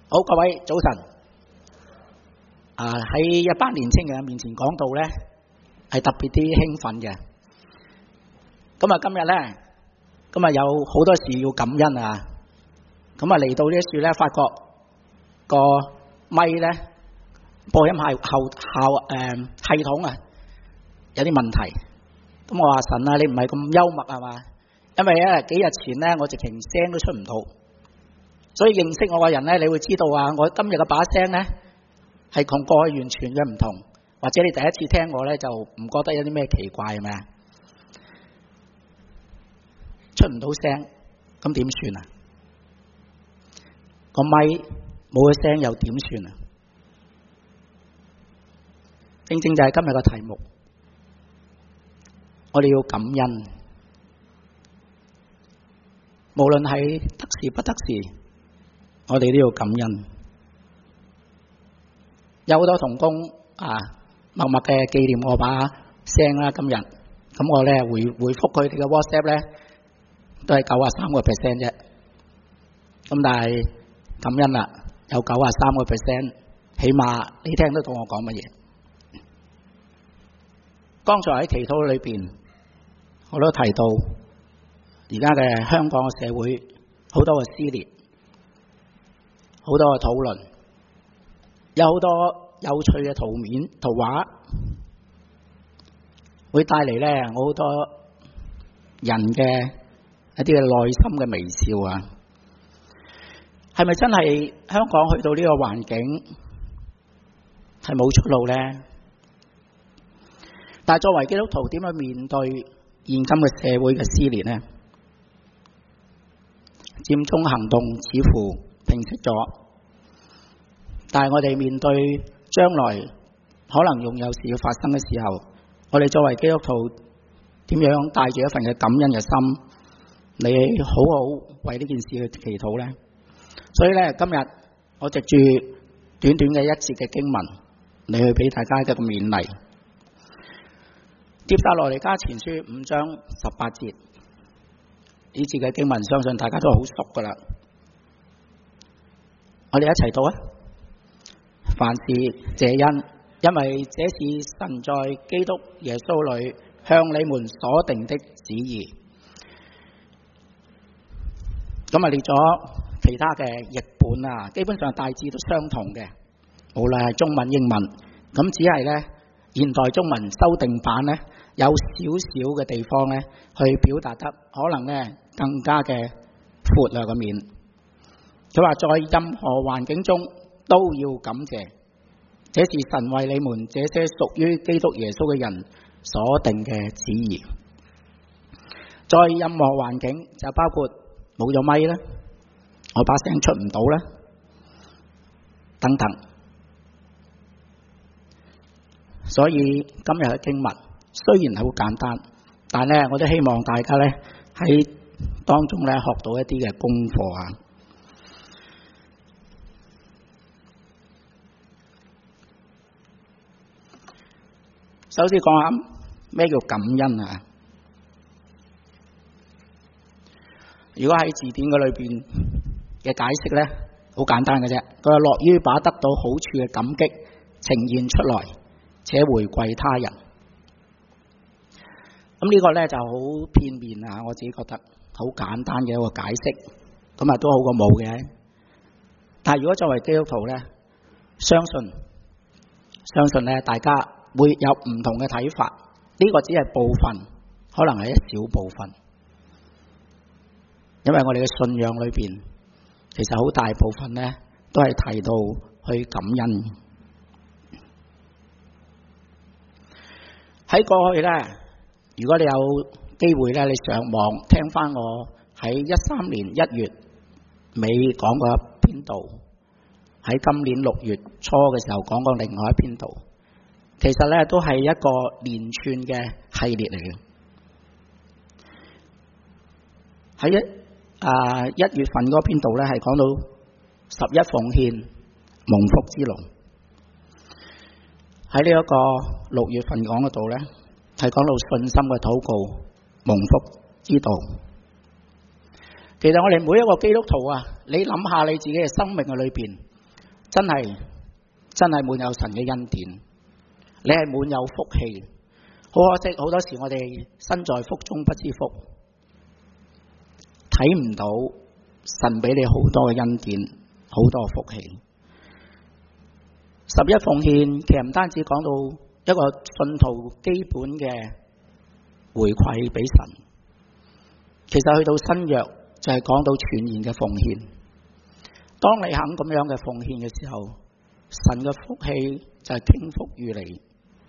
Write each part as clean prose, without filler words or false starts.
好，各位早晨。喺一班年青人面前講道呢，係特別啲興奮嘅。咁啊，今日呢，有好多事要感恩啊。咁啊，嚟到呢一處呢，發覺個咪呢，播音系統啊有啲問題。咁我話神啊，你唔係咁幽默係嘛？因為咧幾日前呢，我直情聲都出唔到。所以認識我嘅人呢，你會知道啊，我今日嘅把聲呢，係同過去完全嘅唔同，或者你第一次聽我呢，就唔覺得有啲咩奇怪係咪啊？出唔到聲，咁點算啊？個咪冇咗聲又點算啊？正正就係今日嘅題目，我哋要感恩，無論係得時不得時，我哋都要感恩。有好多同工默默嘅紀念我把聲啦，今日咁我咧回覆佢哋嘅 WhatsApp 咧都係93%啫。咁但係感恩啦，有93%，起碼你聽得到我講乜嘢。剛才喺祈禱裏邊，我都提到而家嘅香港嘅社會好多嘅撕裂，好多嘅討論，有好多有趣嘅圖畫，會帶嚟咧好多人嘅一啲嘅內心嘅微笑啊！係咪真係香港去到呢個環境係冇出路呢？但係作為基督徒，點樣面對現今嘅社會嘅撕裂呢？佔中行動似乎平息咗，但係我哋面對將來可能仲有事要發生嘅時候，我哋作為基督徒點樣帶住一份嘅感恩嘅心，你好好為呢件事去祈禱呢？所以咧，今日我藉住短短嘅一節嘅經文，你去俾大家一個勉勵。帖撒羅尼迦前書5章18節，呢節嘅經文相信大家都好熟噶啦。我哋一齊讀啊！凡事謝恩，因為這是神在基督耶穌裏向你們所定的旨意。咁啊，列咗其他嘅譯本啊，基本上大致都相同嘅，無論係中文、英文，咁只係呢現代中文修訂版呢，有少少嘅地方呢去表達得可能呢更加嘅闊啦個面。佢話在任何環境中都要感謝，這是神為你們這些屬於基督耶穌嘅人所定嘅旨意。在任何環境就包括冇咗咪啦，我把聲出唔到啦，等等。所以今日嘅經文雖然係好簡單，但係咧我都希望大家咧喺當中咧學到一啲嘅功課啊。首先講下咩叫感恩啊？如果喺字典嘅裏邊嘅解釋咧，好簡單嘅啫。佢話樂於把得到好處嘅感激呈現出來，且回饋他人。咁呢個咧就好片面啊！我自己覺得好簡單嘅一個解釋，咁啊都好過冇嘅。但係如果作為基督徒咧，相信咧大家會有唔同嘅睇法。呢個只係部分，可能係一小部分。因為我哋嘅信仰裏邊，其實好大部分咧都係提到去感恩。喺過去咧，如果你有機會咧，你上網聽翻我喺13年1月尾講過一篇道，喺今年6月初嘅時候講過另外一篇道，其實咧都係一個連串嘅系列嚟嘅。喺1月份嗰篇道咧係講到11奉獻蒙福之路。喺呢一個6月份講嗰度咧，係講到信心嘅禱告蒙福之道。其實我哋每一個基督徒啊，你諗下你自己嘅生命嘅裏邊， 真係滿有神嘅恩典，你係滿有福氣。好可惜，好多時我哋身在福中不知福，睇唔到神俾你好多嘅恩典，好多福氣。十一奉獻其實唔單止講到一個信徒基本嘅回饋俾神，其實去到新約就係講到全然嘅奉獻。當你肯咁樣嘅奉獻嘅時候，神嘅福氣就係傾福於你。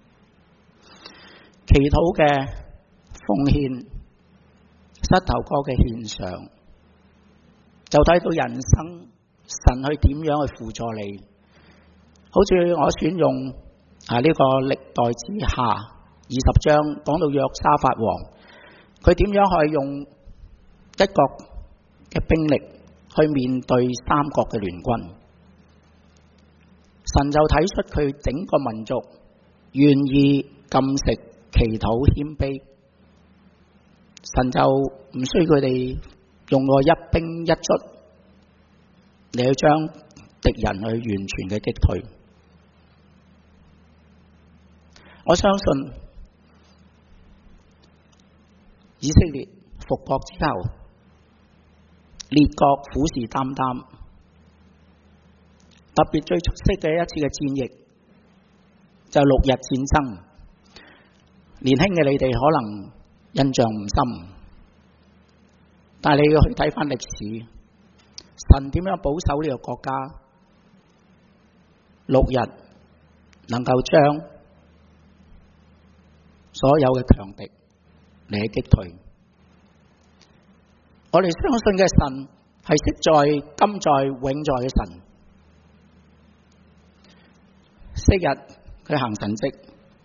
祈禱嘅奉獻，膝頭哥嘅獻上，就睇到人生神去點樣去輔助你。好似我選用呢個歷代志下20章講到約沙法王，佢點樣可以用一國嘅兵力去面對三國嘅聯軍。神就睇出佢整個民族願意禁食、祈禱、謙卑，神就唔需要佢哋用個一兵一卒嚟去將敵人去完全嘅擊退。我相信以色列復國之後，列國虎視眈眈，特別最出色嘅一次嘅戰役就係6日戰爭。年輕嘅你哋可能印象唔深，但係你要去睇翻歷史，神點樣保守呢個國家6日能夠將所有嘅強敵嚟擊退。我哋相信嘅神係昔在、今在、永在嘅神。昔日佢行神蹟，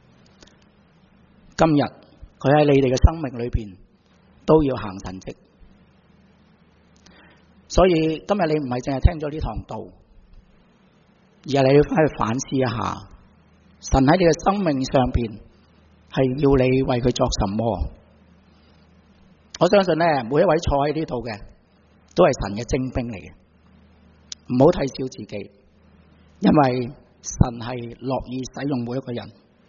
今日佢喺你哋嘅生命裏邊都要行神蹟。所以今日你唔係淨係聽咗呢堂道，而係你要翻去反思一下，神喺你嘅生命上邊係要你為佢作什麼。我相信呢，每一位坐喺呢度嘅都係神嘅精兵嚟嘅，唔好睇小自己，因為神係樂意使用每一個人。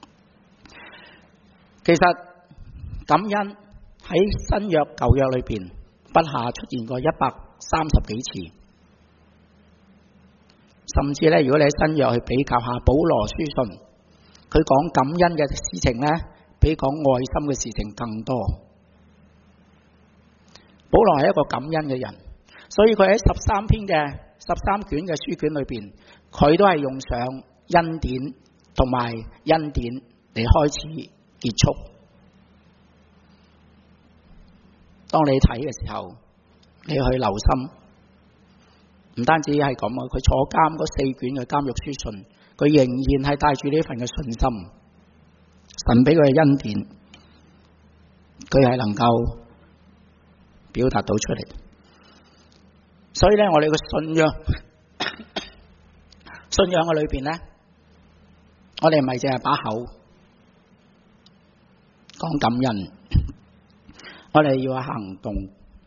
其實感恩喺新約舊約裏邊不下出現過130幾次，甚至呢，如果你喺新約去比較下保羅書信，佢講感恩嘅事情呢，比講愛心嘅事情更多。保羅係一個感恩嘅人，所以佢喺13卷嘅書卷裏邊，佢都係用上恩典同埋恩典嚟開始結束。當你睇嘅時候，你去留心，唔單止係咁啊！佢坐監嗰4卷嘅監獄書信，佢仍然係帶住呢份嘅信心。神俾佢嘅恩典，佢係能夠表達到出嚟。所以咧，我哋嘅信仰嘅裏邊咧，我哋唔係淨係把口講感恩，我哋要有行動。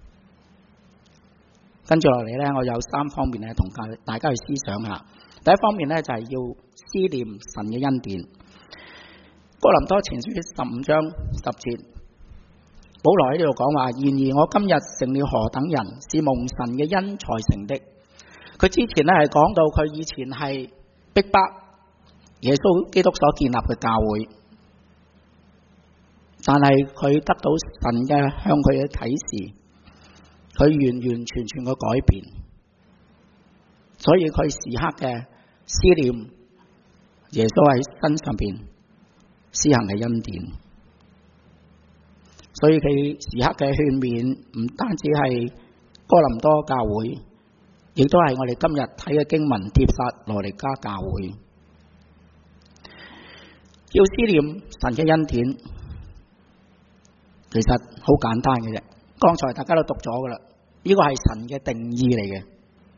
跟住落嚟咧，我有3方面咧，同大家去思想下。第一方面咧，就係要思念神嘅恩典。哥林多前書15章10節，保羅喺呢度講話：然而我今日成了何等人，是蒙神嘅恩才成的。佢之前咧係講到佢以前係逼迫耶穌基督所建立嘅教會，但係佢得到神嘅向佢嘅啟示，佢完完全全嘅改變，所以佢時刻嘅思念耶穌喺身上邊施行嘅恩典，所以佢時刻嘅勸勉唔單止係哥林多教會，亦都係我哋今日睇嘅經文帖撒羅尼迦教會。要思念神嘅恩典，其實好簡單嘅啫。剛才大家都讀咗噶啦，呢個係神嘅定義嚟嘅。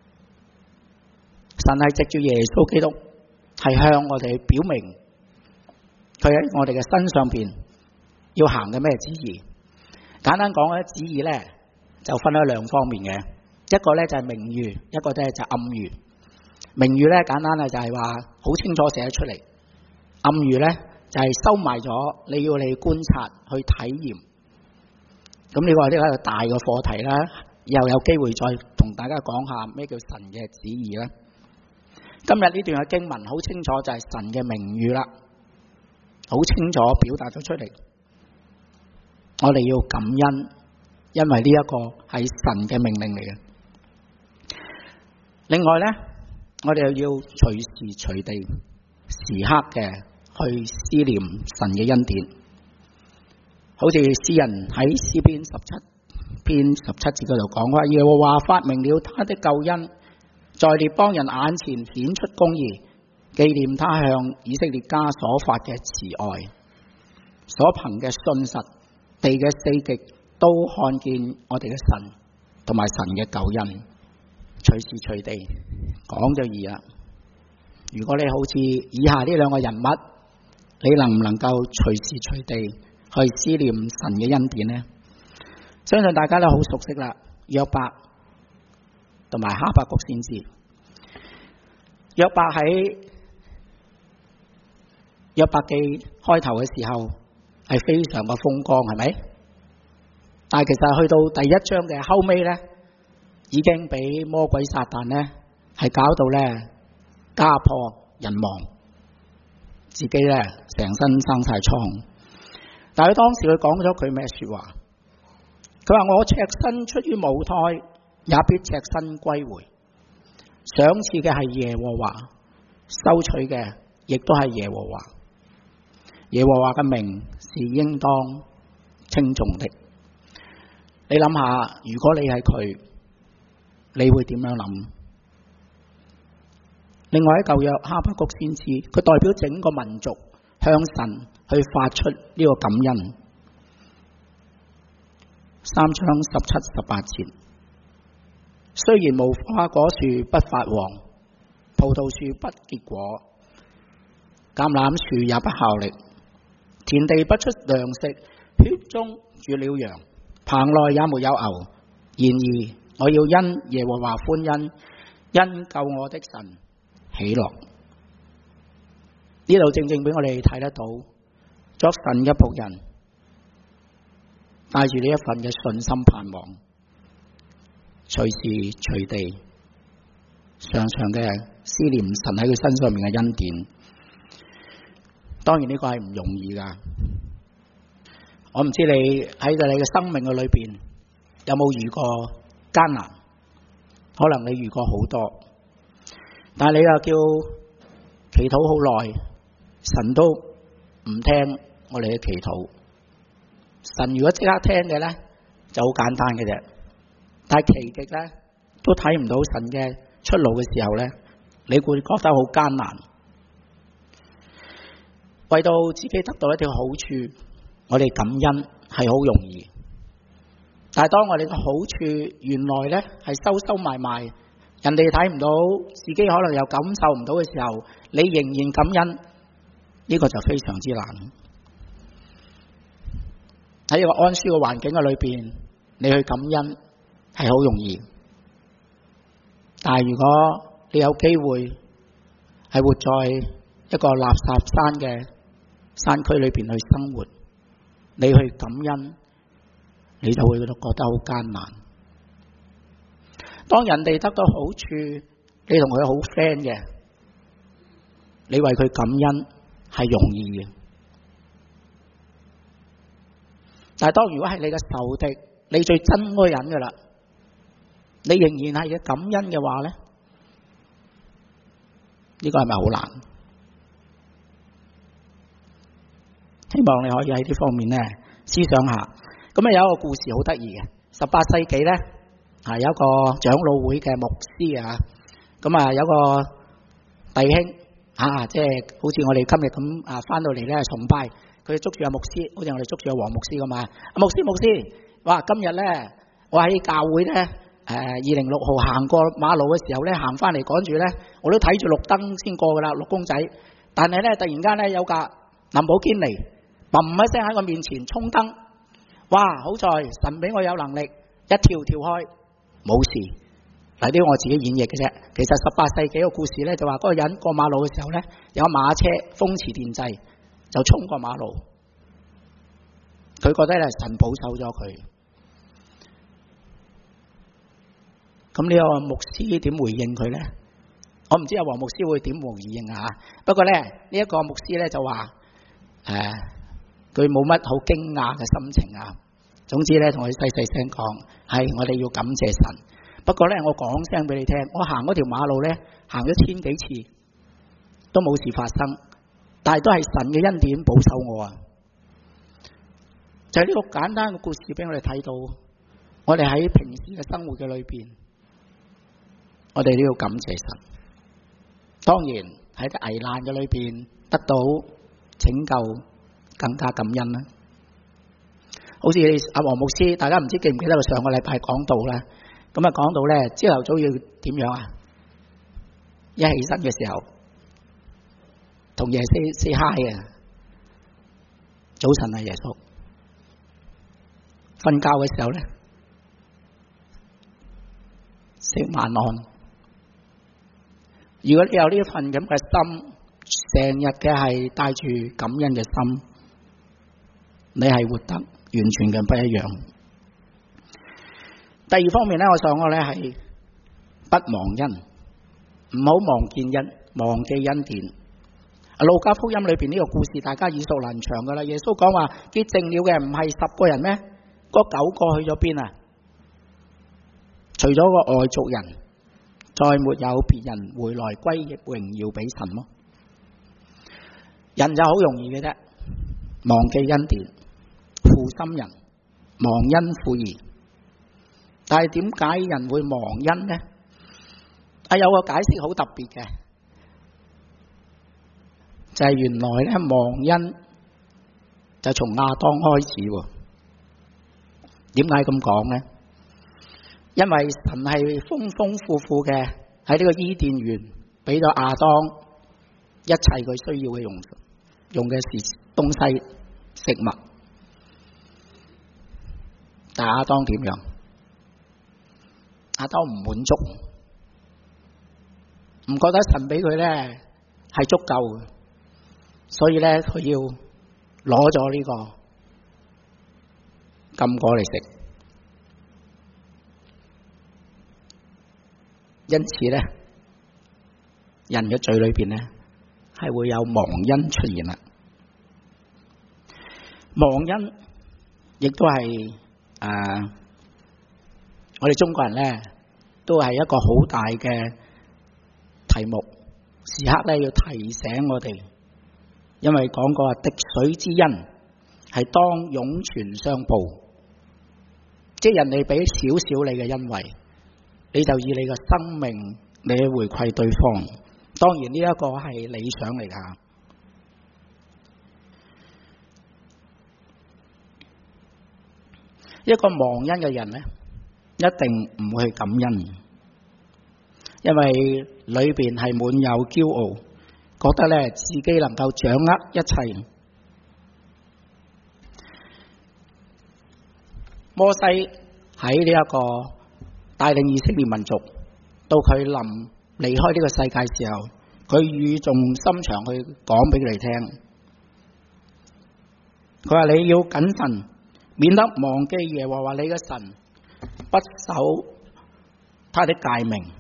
神係藉住耶穌基督，係向我哋表明佢喺我哋嘅身上邊要行嘅咩旨意。簡單講咧，旨意咧就分咗2方面嘅，一個咧就係明喻，一個咧就係暗喻。 明喻咧簡單啊，就係話好清楚寫出嚟；暗喻咧就係收埋咗，你要你觀察去體驗。咁呢個係一個大嘅課題啦，又有機會再同大家講下咩叫神嘅旨意啦。今日呢段嘅經文好清楚，就係神嘅明喻啦，好清楚表達咗出嚟。我哋要感恩，因為呢一個係神嘅命令嚟嘅。另外呢，我哋又要隨時隨地、時刻嘅去思念神嘅恩典。好似詩人喺詩篇17篇17節嗰度講話，耶和華發明了他的救恩，在列邦人眼前顯出公義，紀念他向以色列家所發嘅慈愛，所憑嘅信實，地嘅四極都看見我哋嘅神同埋神嘅救恩。隨時隨地講就易啦。如果你好似以下呢兩個人物，你能唔能夠隨時隨地去思念神嘅恩典呢？相信大家都好熟悉啦，約伯同埋哈巴谷先知。約伯喺約伯記開頭嘅時候係非常嘅風光，係咪？但係其實去到第一章嘅後尾呢，已經俾魔鬼撒旦呢係搞到呢家破人亡，自己呢成身生晒瘡。但係佢當時佢講咗句咩說話？佢話：我赤身出於母胎，也必赤身歸回。賞賜嘅係耶和華，收取嘅亦都係耶和華。耶和華嘅名是應當稱頌的。你諗下，如果你係佢，你會點樣諗？另外喺舊約哈巴谷先知，佢代表整個民族向神去發出呢個感恩。3章17、18節，雖然無花果樹不發黃，葡萄樹不結果，橄欖樹也不效力，田地不出糧食，圈中絕了羊，棚內也沒有牛。然而我要因耶和華歡欣，因救我的神喜樂。呢度正正俾我哋睇得到，作神嘅僕人帶住呢一份嘅信心盼望，隨時隨地常常嘅思念神喺佢身上面嘅恩典。當然呢個係唔容易噶，我唔知你喺你嘅生命嘅裏邊有冇遇過艱難，可能你遇過好多，但係你又叫祈禱好耐，神都唔聽我哋嘅祈禱。神如果即刻聽嘅呢，就好簡單嘅啫，但係奇蹟呢，都睇唔到神嘅出路嘅時候呢，你會覺得好艱難。為到自己得到一條好處，我哋感恩係好容易，但係當我哋嘅好處原來呢係收埋埋，人哋睇唔到，自己可能又感受唔到嘅時候，你仍然感恩，呢個就非常之難。喺一個安舒嘅環境嘅裏邊，你去感恩係好容易，但係如果你有機會係活在一個垃圾山嘅山區裏邊去生活，你去感恩，你就會覺得好艱難。當人哋得到好處，你同佢好 friend 嘅，你為佢感恩係容易嘅。但係當如果係你嘅仇敵，你最憎嗰個人噶啦，你仍然係要感恩嘅話咧，呢個係咪好難？希望你可以喺呢方面咧思想下。咁有一個故事好得意嘅，18世紀咧有一個長老會嘅牧師啊，咁有個弟兄即係好似我哋今日咁翻到嚟咧崇拜。佢捉住阿牧師，好似我哋捉住阿黃牧師咁啊！牧師，哇！今日咧，我喺教會咧，206號行過馬路嘅時候咧，行翻嚟趕住咧，我都睇住綠燈先過噶啦，綠公仔。但係咧，突然間咧有架林寶堅尼，砰一聲喺我面前衝燈，哇！好在神俾我有能力，一跳開，冇事。 嗱，呢個我自己演繹嘅啫。其實18世紀個故事咧就話嗰個人過馬路嘅時候咧，有馬車風馳電掣就衝過馬路，佢覺得咧神保守咗佢。咁呢個牧師點回應佢咧？我唔知阿黃牧師會點回應啊。不過咧呢一個牧師咧就話佢冇乜好驚訝嘅心情啊。總之咧同佢細聲講，係我哋要感謝神。不過咧，我講聲俾你聽，我行嗰條馬路咧，行咗1000幾次都冇事發生，但係都係神嘅恩典保守我啊！就係呢個簡單嘅故事俾我哋睇到，我哋喺平時嘅生活嘅裏邊，我哋都要感謝神。當然喺啲危難嘅裏邊得到拯救，更加感恩啦。好似阿黃牧師，大家唔知記唔記得佢上個禮拜講道啦？咁啊，講到咧，朝頭早要點樣啊？一起身嘅時候，同耶穌 say hi 啊！早晨啊，耶穌。瞓覺嘅時候咧，食晚安。如果你有呢一份咁嘅心，成日嘅係帶住感恩嘅心，你係活得完全嘅不一樣。第二方面咧，我想我咧係不忘恩，唔好忘記恩典。路加福音裏邊呢個故事，大家耳熟能詳噶啦。耶穌講話潔淨了嘅唔係10個人咩？嗰9個去咗邊啊？除咗個外族人，再沒有別人回來歸榮耀俾神咯。人就好容易嘅啫，忘記恩典，負心人，忘恩負義。但係點解人會忘恩呢？有個解釋好特別嘅，就係原來咧忘恩就從亞當開始喎。點解咁講呢？因為神係豐豐富富嘅喺呢個伊甸園俾咗亞當一切佢需要嘅用嘅東西食物，但係亞當點樣？亞當唔滿足，唔覺得神俾佢咧係足夠嘅，所以咧佢要攞咗呢個禁果嚟食。因此咧，人嘅嘴裏邊咧係會有忘恩出現啦。忘恩亦都係我哋中國人咧，都係一個好大嘅題目，時刻咧要提醒我哋，因為講過滴水之恩係當湧泉相報，即係人哋俾少少你嘅恩惠，你就以你嘅生命你去回饋對方。當然呢一個係理想嚟㗎。一個忘恩嘅人咧，一定唔會去感恩，因為裏邊係滿有驕傲，覺得咧自己能夠掌握一切。摩西喺呢一個帶領以色列民族到佢臨離開呢個世界時候，佢語重心長去講俾佢哋聽，佢話你要謹慎，免得忘記耶和華你嘅神，不守他的誡命、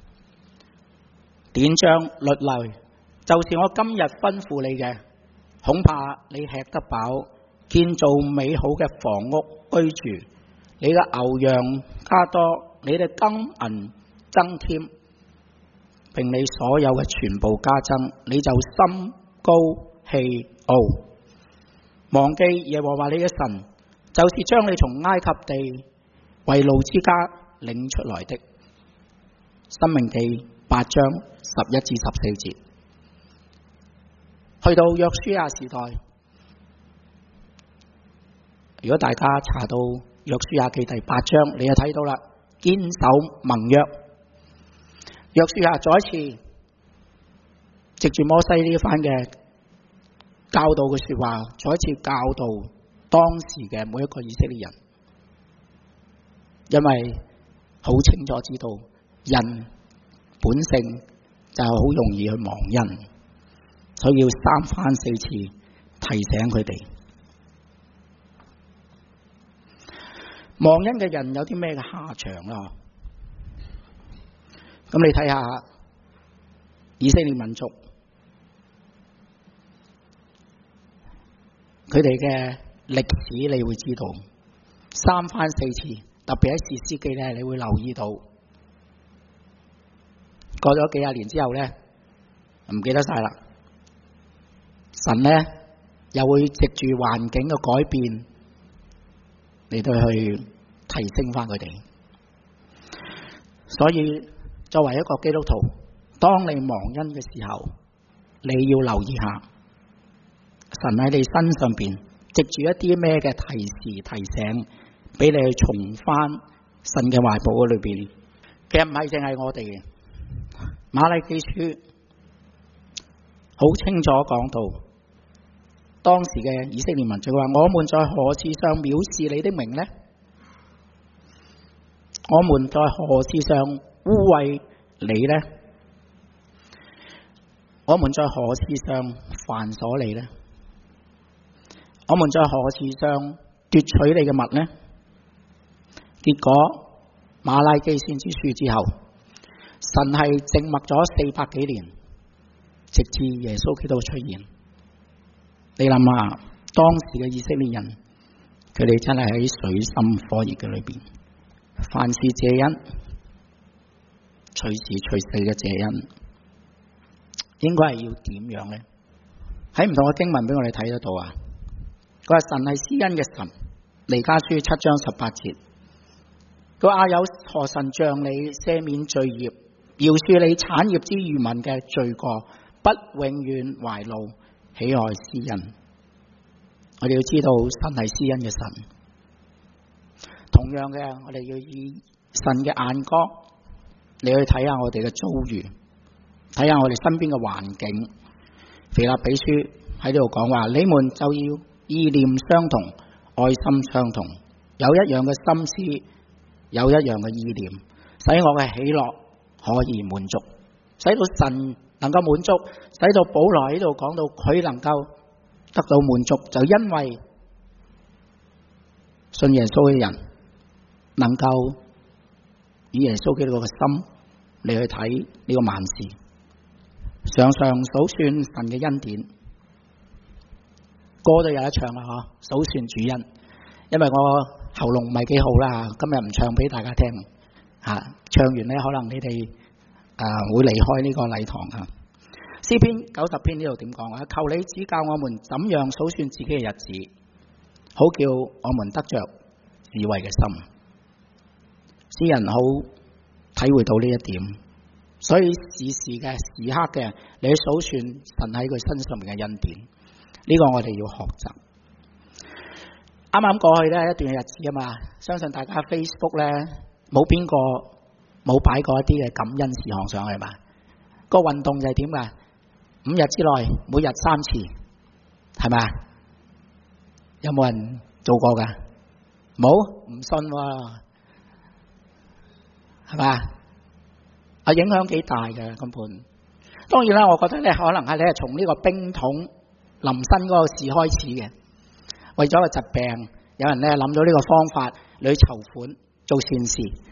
典章、律例，就是我今日吩咐你嘅，恐怕你吃得飽，建造美好嘅房屋居住，你嘅牛羊加多，你嘅金銀增添，並你所有嘅全部加增，你就心高氣傲，忘記耶和華你嘅神，就是將你從埃及地為奴之家領出來的。申命記8章11至14節。去到約書亞時代，如果大家查到約書亞記第8章，你就睇到啦，堅守盟約。約書亞再一次藉住摩西呢一番嘅教導嘅說話，再一次教導當時嘅每一個以色列人，因為好清楚知道人本性就好容易去忘恩，所以要3番4次提醒佢哋。忘恩嘅人有啲咩嘅下場啊？咁你睇下以色列民族，佢哋嘅歷史你會知道，3番4次，特別喺士師記咧，你會留意到，過咗幾廿年之後咧，唔記得晒啦。神咧又會藉住環境嘅改變嚟到去提升翻佢哋。所以作為一個基督徒，當你忘恩嘅時候，你要留意下神喺你身上邊藉住一啲咩嘅提示提醒，俾你去重翻神嘅懷抱裏邊。其實唔係淨係我哋嘅，馬拉基書好清楚講到，當時嘅以色列民就話：我們在何事上藐視你的名呢？我們在何事上污穢你呢？我們在何事上煩瑣你呢？我們在何事上奪取你嘅物呢？結果馬拉基先知書之後，神係靜默咗400幾年，直至耶穌基督出現。你諗下，當時嘅以色列人，佢哋真係喺水深火熱嘅裏邊，凡事謝恩，隨時隨地嘅謝恩，應該係要點樣呢？喺唔同嘅經文俾我哋睇得到啊！佢話神係施恩嘅神，彌迦書7章18節，佢話有何神像你赦免罪孽，饒恕你產業之餘民嘅罪過，不永遠懷怒，喜愛施恩。我哋要知道神係施恩嘅神，同樣嘅，我哋要以神嘅眼光你去睇下我哋嘅遭遇，睇下我哋身邊嘅環境。腓立比書喺呢度講話，你們就要意念相同，愛心相同，有一樣嘅心思，有一樣嘅意念，使我嘅喜樂可以滿足，使到神能夠滿足，使到保羅喺度講到佢能夠得到滿足，就因為信耶穌嘅人能夠以耶穌基督嘅心嚟去睇呢個萬事，常常數算神嘅恩典。歌都有一唱啦，數算主恩。因為我喉嚨唔係幾好啦，今日唔唱俾大家聽。唱完呢，可能你哋會離開呢個禮堂啊。詩篇90篇呢度點講啊？求你指教我們怎樣數算自己嘅日子，好叫我們得着智慧嘅心。詩人好體會到呢一點，所以時時嘅時刻嘅，你去數算神喺佢身上面嘅恩典，呢個我哋要學習。啱啱過去呢一段日子啊嘛，相信大家 Facebook 呢冇邊個冇擺過一啲嘅感恩事項上去嘛。個運動就係點噶？5日之內每日3次，係咪？有冇人做過噶？冇？唔信喎，係嘛？影響幾大嘅根本。當然啦，我覺得咧，可能係你係從呢個冰桶淋身嗰個事開始嘅，為咗個疾病，有人咧諗到呢個方法你去籌款做善事，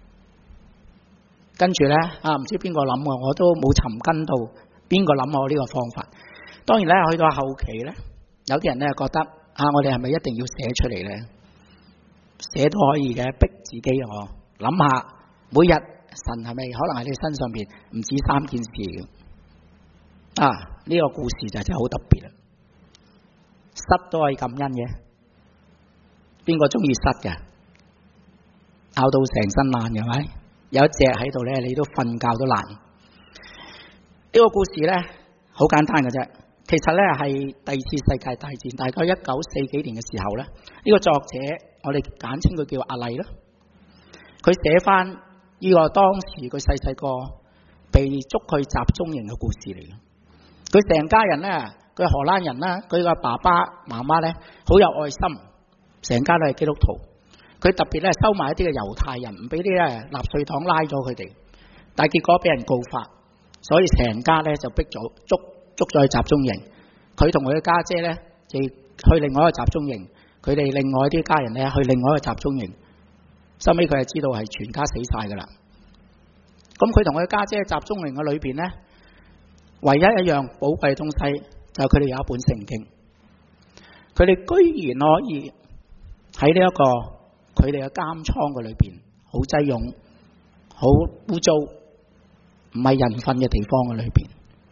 跟住咧唔知邊個諗嘅，我都冇尋根到邊個諗我呢個方法。當然咧，去到後期咧，有啲人咧覺得我哋係咪一定要寫出嚟咧？寫都可以嘅，逼自己我諗下，每日神係咪可能喺你身上邊唔止3件事嘅？呢個故事就真係好特別啦！虱都可以感恩嘅，邊個中意虱嘅？咬到成身爛嘅係咪？有一隻喺度咧，你都瞓覺都爛。呢個故事咧好簡單嘅啫，其實咧係第2次世界大戰，大概1940幾年嘅時候咧，呢個作者我哋簡稱佢叫阿麗啦，佢寫翻呢個當時佢細個被捉去集中營嘅故事嚟嘅。佢成家人咧，佢係荷蘭人啦，佢個爸爸媽媽咧好有愛心，成家都係基督徒。佢特別咧收埋一啲嘅猶太人，唔俾啲咧納粹黨拉咗佢哋。 但係結果俾人告發，所以成家咧就逼咗捉咗去集中營。佢同佢嘅家姐咧就去另外一個集中營，佢哋另外啲家人咧去另外一個集中營。收尾佢就知道係全家死晒噶啦。咁佢同佢家姐喺集中營嘅裏邊咧，唯一一樣寶貴嘅東西就係佢哋有一本聖經。佢哋居然可以喺呢一個佢哋嘅監倉嘅裏邊，好擠擁、好污糟，唔係人瞓嘅地方嘅裏邊，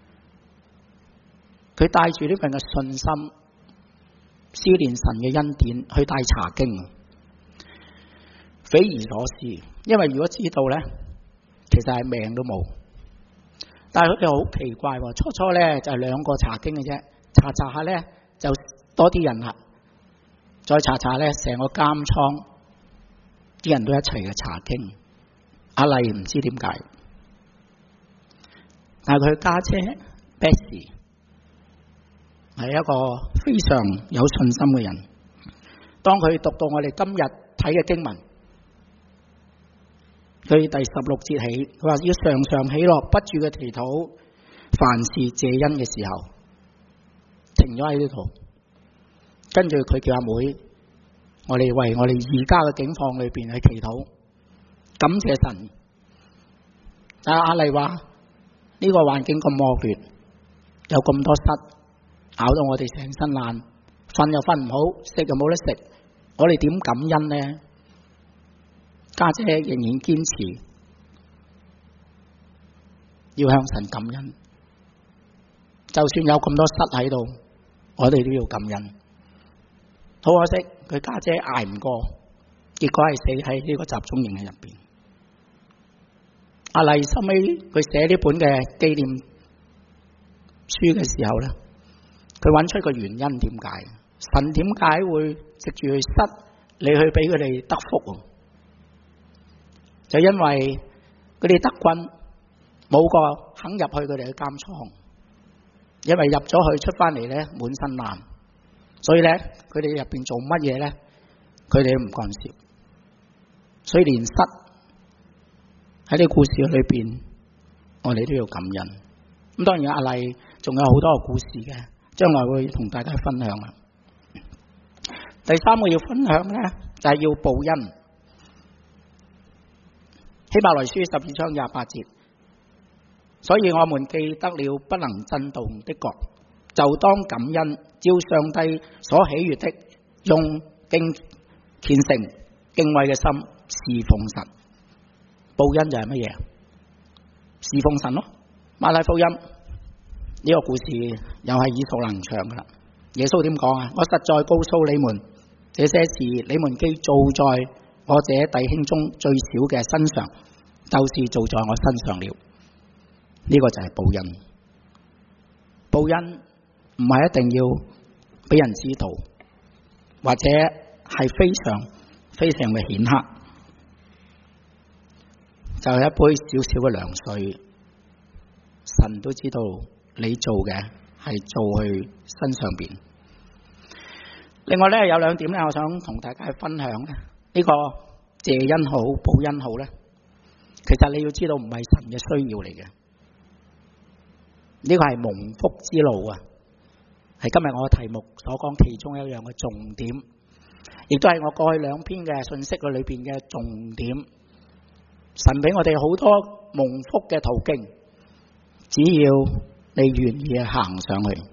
佢帶住呢份嘅信心，思念神嘅恩典去帶查經，匪夷所思。因為如果知道咧，其實係命都冇。但係佢哋好奇怪，初初咧就係2個查經嘅啫，查下咧就多啲人啦，再查咧成個監倉啲人都一齊嘅查經。阿麗唔知點解，但係佢家姐 Betsy 係一個非常有信心嘅人。當佢讀到我哋今日睇嘅經文，佢第16節起，佢話要常常喜樂，不住嘅祈禱，凡事謝恩嘅時候，停咗喺呢度。跟住佢叫阿妹，我哋為我哋而家嘅境況裏邊去祈禱，感謝神。但阿麗話呢個環境咁惡劣，有咁多虱咬到我哋成身爛，瞓又瞓唔好，食又冇得食，我哋點感恩呢？家姐仍然堅持要向神感恩，就算有咁多虱喺度，我哋都要感恩。好可惜，佢家姐捱唔過，結果係死喺呢個集中營嘅入邊。阿麗收尾佢寫呢本嘅紀念書嘅時候咧，佢揾出個原因，點解神點解會藉住去虱你去俾佢哋得福？就因為嗰啲德軍冇個肯入去佢哋嘅監倉，因為入咗去出翻嚟咧滿身爛，所以咧佢哋入邊做乜嘢咧，佢哋都唔干涉。所以連虱喺呢個故事裏邊，我哋都要感恩。咁當然阿麗仲有好多個故事嘅，將來會同大家分享啦。第3個要分享咧，就係要報恩。希伯來書12章28節，所以我們記得了不能震動的國，就當感恩，照上帝所喜悅的，用虔誠敬畏嘅心侍奉神。報恩就係乜嘢？侍奉神咯。馬太福音呢個故事又係耳熟能詳噶啦。耶穌點講啊？我實在告訴你們，這些事你們既做在我這弟兄中最小嘅身上，就是做在我身上了。呢個就係報恩。報恩唔係一定要俾人知道，或者係非常非常嘅顯赫，就係一杯少少嘅涼水，神都知道你做嘅係做去身上邊。另外咧有2點咧，我想同大家分享咧。呢個謝恩好，報恩好咧，其實你要知道唔係神嘅需要嚟嘅，呢個係蒙福之路啊，係今日我嘅題目所講其中一樣嘅重點，亦都係我過去2篇嘅信息嘅裏邊嘅重點。神俾我哋好多蒙福嘅途徑，只要你願意行上去。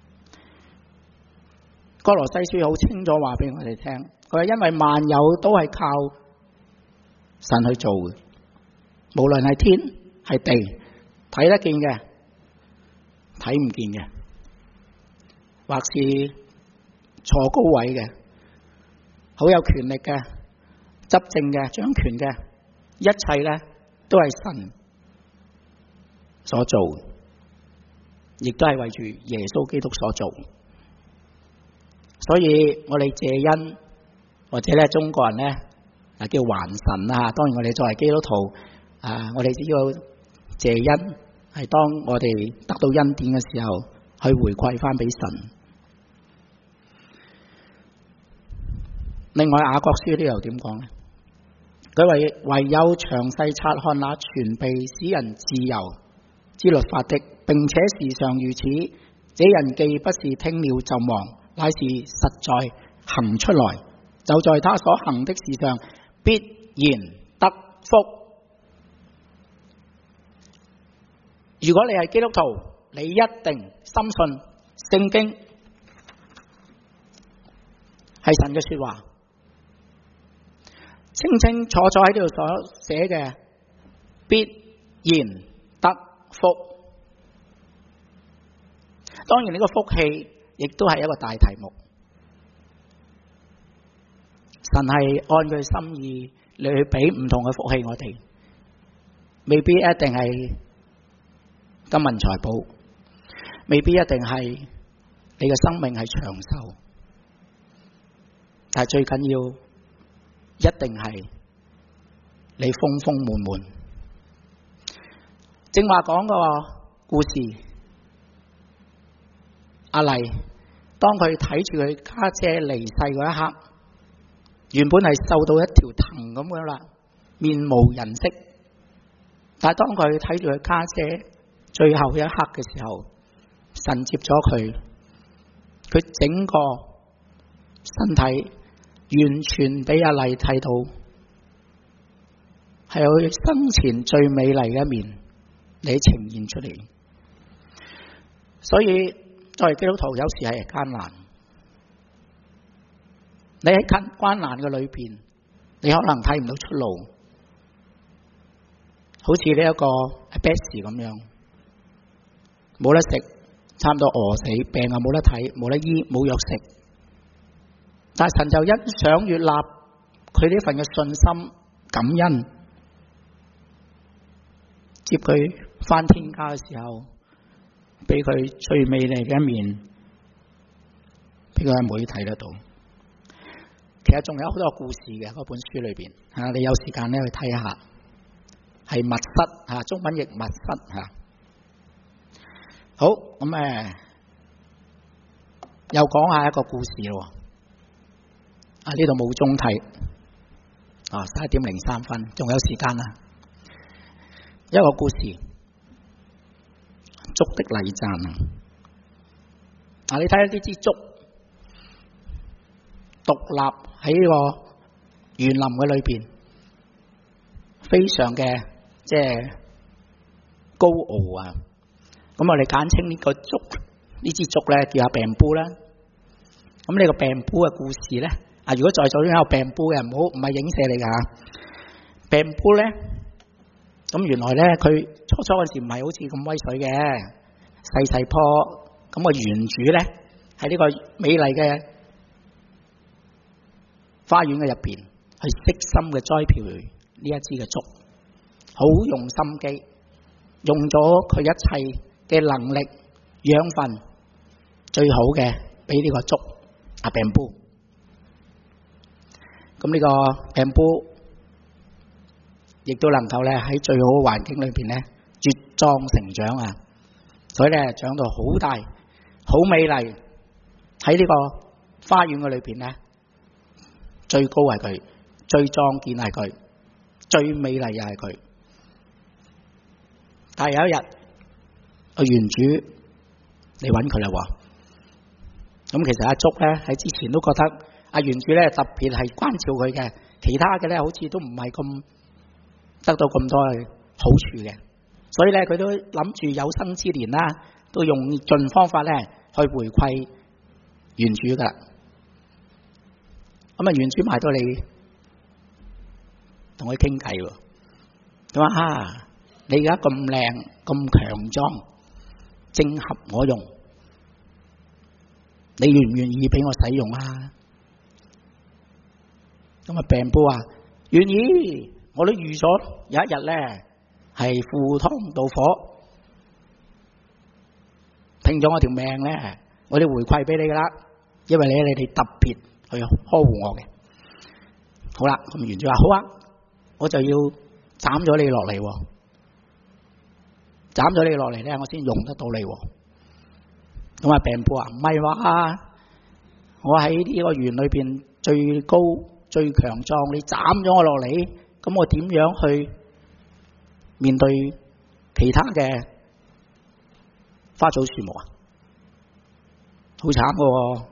歌羅西書好清楚話俾我哋聽，佢話因為萬有都係靠神去做嘅，無論係天係地，睇得見嘅，睇唔見嘅，或是坐高位嘅，好有權力嘅，執政嘅，掌權嘅，一切咧都係神所做，亦都係為住耶穌基督所做。所以我哋謝恩，或者咧中國人咧叫還神啊。當然我哋作為基督徒我哋只要謝恩，係當我哋得到恩典嘅時候，去回饋翻俾神。另外雅各書呢又點講咧？ 佢唯有詳細察看那全備使人自由之律法的，並且時常如此，這人既不是聽了就忘，乃是實在行出來，就在他所行的事上必然得福。如果你係基督徒，你一定深信聖經係神嘅說話，清清楚楚喺呢度所寫嘅必然得福。當然呢個福氣亦都係一個大題目，神係按佢心意嚟去俾唔同嘅福氣我哋，未必一定係金銀財寶，未必一定係你嘅生命係長壽，但係最緊要一定係你豐豐滿滿。正話講個故事，阿麗當佢睇住佢家姐離世嗰一刻，原本係瘦到一條藤咁樣啦，面無人色，但係當佢睇住佢家姐最後一刻嘅時候，神接咗佢，佢整個身體完全俾阿麗睇到，係佢生前最美麗嘅一面，你呈現出嚟。所以作為基督徒，有時係艱難。你喺艱難嘅裏邊，你可能睇唔到出路，好似呢一個阿 Betsy 咁樣，冇得食，差唔多餓死，病又冇得睇，冇得醫，冇藥食。但係神就欣賞悅納佢呢份嘅信心、感恩，接佢返天家嘅時候，俾佢最美麗嘅一面，俾佢阿妹睇得到。其實仲有好多故事嘅嗰本書裏邊，你有時間咧去睇下，係密室，中文譯密室吓。好，咁又講下一個故事咯。呢度冇鐘睇，11:03，仲有時間啊。一個故事，竹的禮讚。你睇下呢支竹獨立喺呢個園林嘅裏邊，非常嘅即係高傲啊！咁我哋簡稱呢個竹，呢支竹咧叫阿病煲啦。咁呢個病煲嘅故事咧，如果在座都有病煲嘅，唔係影射嚟噶吓。病煲咧，咁原來咧佢初嗰時唔係好似咁威水嘅，細棵。咁個園主咧喺呢個美麗嘅花園嘅入邊，去悉心嘅栽培呢一支嘅竹，好用心機，用咗佢一切嘅能力、養分，最好嘅俾呢個竹阿病煲。咁呢個病煲亦都能夠咧喺最好嘅環境裏邊咧茁壯成長啊！所以咧長到好大、好美麗。喺呢個花園嘅裏邊咧，最高係佢，最壯健係佢，最美麗又係佢。但係有一日，個園主嚟揾佢啦喎。咁其實阿竹咧喺之前都覺得阿園主咧特別係關照佢嘅，其他嘅咧好似都唔係咁得到咁多嘅好處嘅，所以咧佢都諗住有生之年啦，都用盡方法咧去回饋園主噶。咁園主埋到你同佢傾偈喎，佢話你而家咁靚咁強壯，正合我用，你願唔願意俾我使用啊？咁病煲話願意，我都預咗有一日咧係赴湯蹈火，拼咗我條命咧，我哋回饋俾你噶啦，因為你哋特別去呵護我嘅。好啦，咁園主話好啊，我就要斬咗你落嚟，斬咗你落嚟咧，我先用得到你。咁病煲話唔係話，我喺呢個園裏邊最高最強壯，你斬咗我落嚟， 咁我點樣去面對其他嘅花草樹木啊？好慘嘅喎！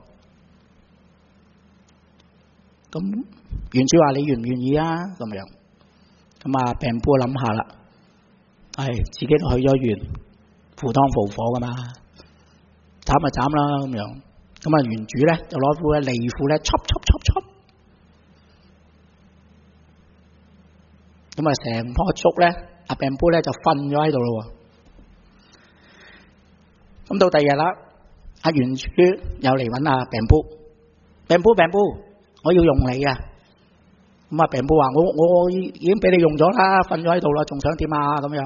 咁園主話：你願唔願意啊？咁樣咁啊，病夫諗下啦，自己都去咗園，赴湯蹈火噶嘛，斬咪斬啦咁樣。咁啊，園主咧就攞副利斧咧，戳，咁啊，成棵竹咧，阿病夫咧就瞓咗喺度咯。咁到第二日啦，阿園主又嚟揾阿病夫，病夫，我要用你啊！咁啊，病夫話：我已經俾你用咗啦，瞓咗喺度啦，仲想點啊？咁樣，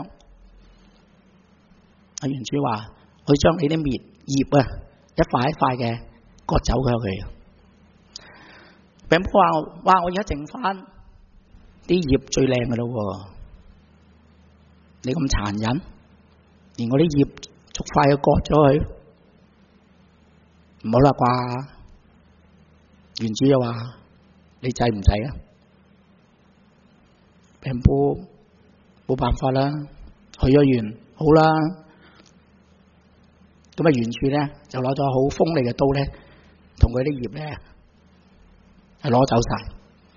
阿園主話：我要將你啲葉啊，一塊一塊嘅割走佢。病夫話：哇！我而家剩翻啲葉最靚嘅咯，你咁殘忍，連我啲葉逐塊去割咗佢，唔好啦啩？園主又話：你制唔制啊？病夫冇辦法啦，去咗園好啦。咁啊，園主咧就攞咗好鋒利嘅刀咧，同佢啲葉咧係攞走晒。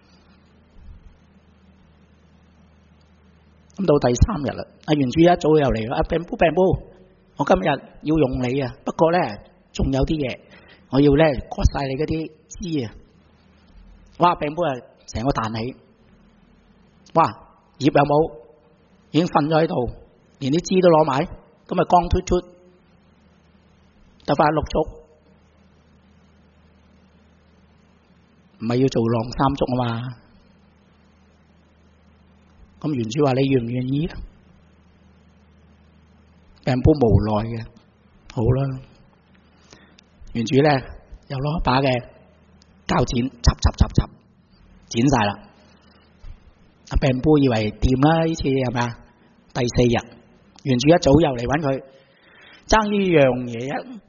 咁到第三日啦，阿園主一早又嚟啦，病夫，我今日要用你啊，不過咧仲有啲嘢，我要咧割晒你嗰啲枝啊！哇，病夫啊，成個彈起，哇，葉有冇？已經瞓咗喺度，連啲枝都攞埋，咁咪光禿禿，得返六竹，唔係要做晾衫竹啊嘛？咁園主話：你願唔願意？病夫無奈嘅，好啦。園主咧又攞一把嘅鉸剪，插，剪晒啦。阿病夫以為掂啦，呢次係咪啊？第四日，園主一早又嚟揾佢，爭呢樣嘢啊！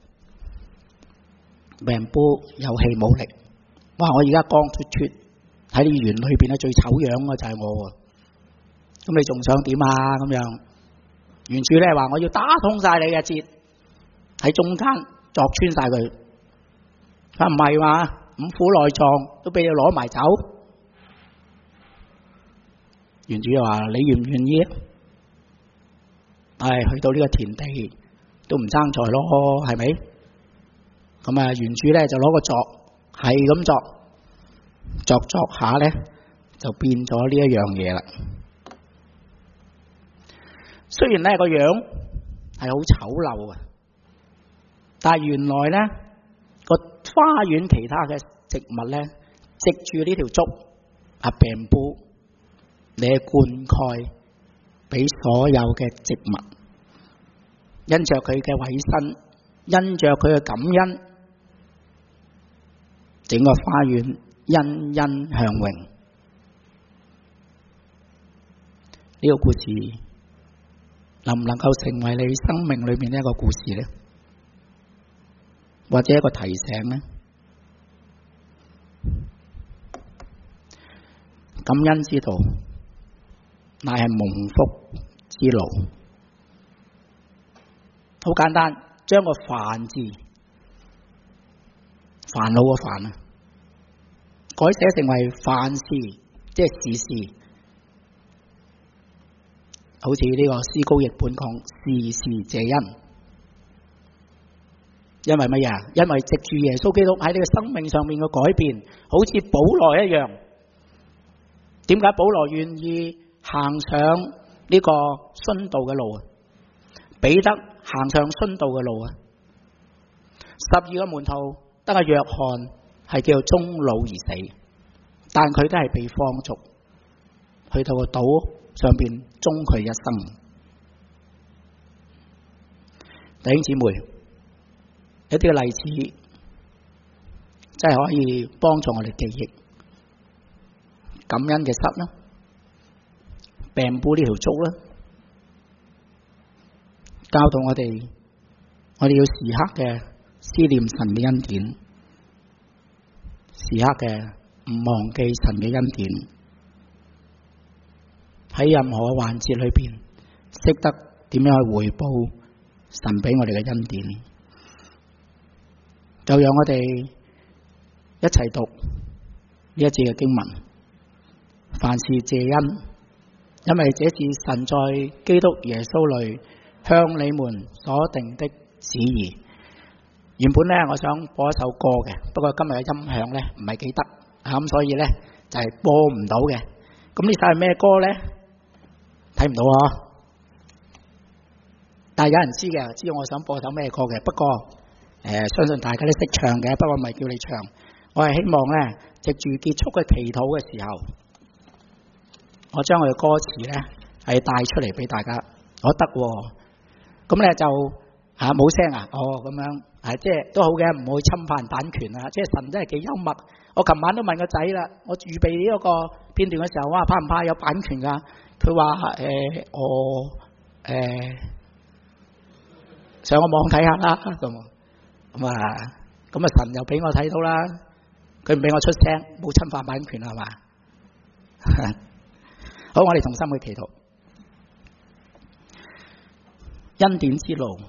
病夫有氣冇力，哇！我而家光脫脫喺呢園裏邊咧，最醜樣嘅就係我喎。咁你仲想點啊？咁樣園主咧話：我要打通晒你嘅節，喺中間鑿穿晒佢。佢話唔係嘛，五腑內臟都俾你攞埋走。園主又話：你願唔願意？去到呢個田地都唔爭在咯，係咪？咁啊，園主咧就攞個鑿，係咁鑿下咧，就變咗呢一樣嘢啦。雖然咧個樣係好醜陋啊，但係原來咧個花園其他嘅植物咧，藉住呢條竹啊病夫，你係灌溉俾所有嘅植物，因着佢嘅委身，因着佢嘅感恩，整個花園欣欣向榮。呢個故事能唔能夠成為你生命裏面一個故事呢？或者一個提醒呢？感恩之道乃係蒙福之路。好簡單，將個煩字，煩惱個煩啊，改寫成為凡事，即係事事。好似呢個思高譯本講，事事謝恩。因為乜嘢？因為藉住耶穌基督喺呢個生命上面嘅改變，好似保羅一樣。點解保羅願意行上呢個殉道嘅路啊？彼得行上殉道嘅路啊？12個門徒得個約翰係叫做終老而死，但佢都係被放逐去到個島上邊終佢一生。弟兄姊妹，一啲嘅例子真係可以幫助我哋記憶。感恩嘅室啦，病夫呢條竹啦，教導我哋要時刻嘅思念神嘅恩典，時刻嘅唔忘記神嘅恩典。 喺任何環節裏邊，識得點樣去回報神俾我哋嘅恩典。就讓我哋一齊讀呢一節嘅經文。凡事謝恩，因為這是神在基督耶穌裏向你們所定的旨意。原本咧，我想播一首歌嘅，不過今日嘅音響咧唔係幾得，咁所以咧就係播唔到嘅。咁呢首係咩歌咧？睇唔到啊！但係有人知嘅，知道我想播首咩歌嘅。不過相信大家都識唱嘅，不過唔係叫你唱。我係希望咧，藉住結束嘅祈禱嘅時候，我將佢嘅歌詞咧係帶出嚟俾大家。我得喎，咁咧就冇聲啊，咁樣即係都好嘅，唔會侵犯版權啊。即係神真係幾幽默。我琴晚都問個仔啦，我預備呢一個片段嘅時候，哇，怕唔怕有版權㗎？佢話上個網睇下啦，咁啊神又俾我睇到啦，佢唔俾我出聲，冇侵犯版權係嘛？好，我哋同心去祈禱。恩典之路，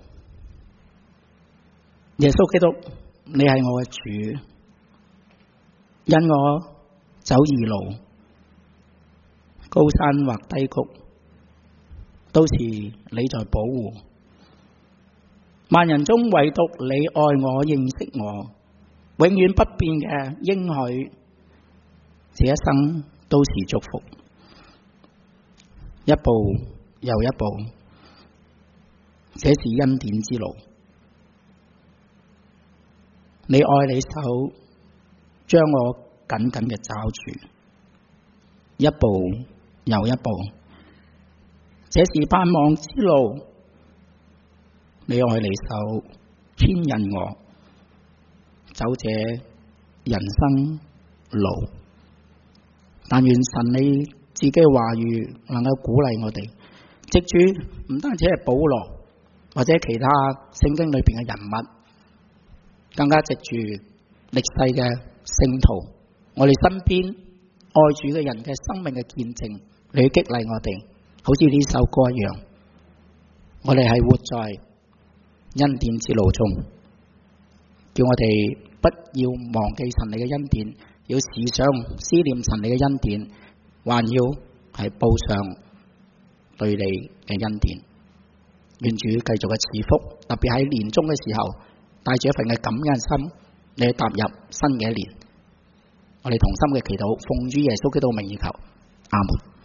耶穌基督，你係我嘅主，因我走義路，高山或低谷，都是你在保護。萬人中唯獨你愛我、認識我，永遠不變嘅應許，這一生都是祝福。一步又一步，這是恩典之路。你愛你手，將我緊緊嘅抓住，一步又一步，這是盼望之路。你愛你手，牽引我走這人生路。但願神你自己嘅話語能夠鼓勵我哋，藉住唔單止係保羅或者其他聖經裏邊嘅人物，更加藉住歷世嘅聖徒，我哋身邊愛主嘅人嘅生命嘅見證，嚟激勵我哋，好似呢首歌一樣，我哋係活在恩典之路中，叫我哋不要忘記神你嘅恩典，要時常思念神你嘅恩典，還要係報上對你嘅恩典。願主繼續嘅賜福，特別喺年終嘅時候，帶住一份嘅感恩心，你踏入新嘅一年。我哋同心嘅祈禱，奉主耶穌基督名而求，阿門。